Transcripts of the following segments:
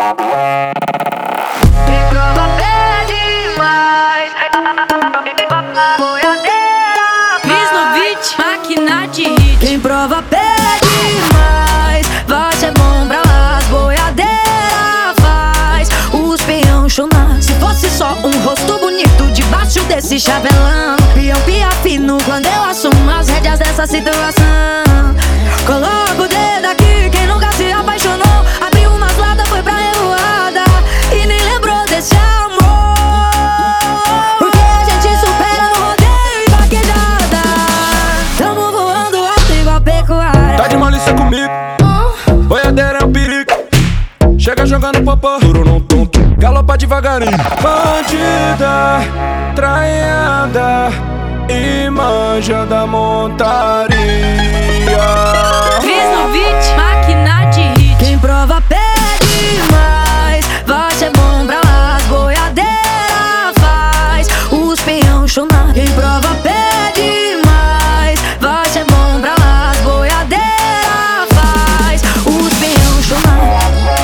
prova pede mais. Boiadeira Cris no beat, máquina de hit. quem prova pede mais. Vai ser bom pra lá, as boiadeira faz os peão chonar. Se fosse só um rosto bonito debaixo desse chapelão, peão pia fino quando eu assumo as rédeas dessa situação. Coloca o dedo aqui, quem nunca se apaixonou, abriu umas latas, foi pra revoada e nem lembrou desse amor. Porque a gente supera no rodeio e vaquejada. Tamo voando alto igual pecuária. Tá de malícia comigo, boiadeira é um perigo. Chega jogando popô, duro num tonto, galopa devagarinho. Bandida, traiada e manja da montaria. Cris no beat, máquina de hit. Quem prova pede mais. Vai ser bom pra lá, as boiadeira faz os peão chonar. Quem prova pede mais. Vai ser bom pra lá, as boiadeira faz os peão chonar.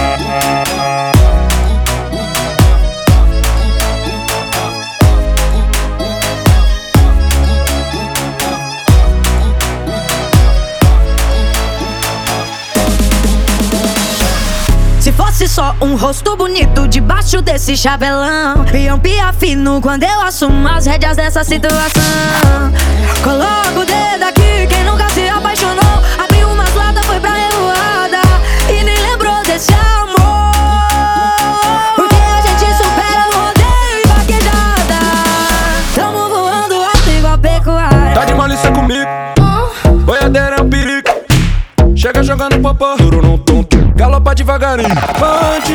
Se fosse só um rosto bonito debaixo desse chapelão, peão pia fino quando eu assumo as rédeas dessa situação. Coloca o dedo aqui, quem nunca se apaixonou, abriu umas latas, foi pra revoada e nem lembrou desse amor. Porque a gente supera no rodeio e vaquejada. Tamo voando alto igual pecuária. Tá de malícia comigo, boiadeira é um perigo. Chega jogando popô, duro num tonto, galopa devagarinho.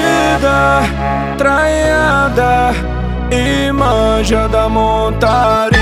Bandida, traiada e manja da montaria.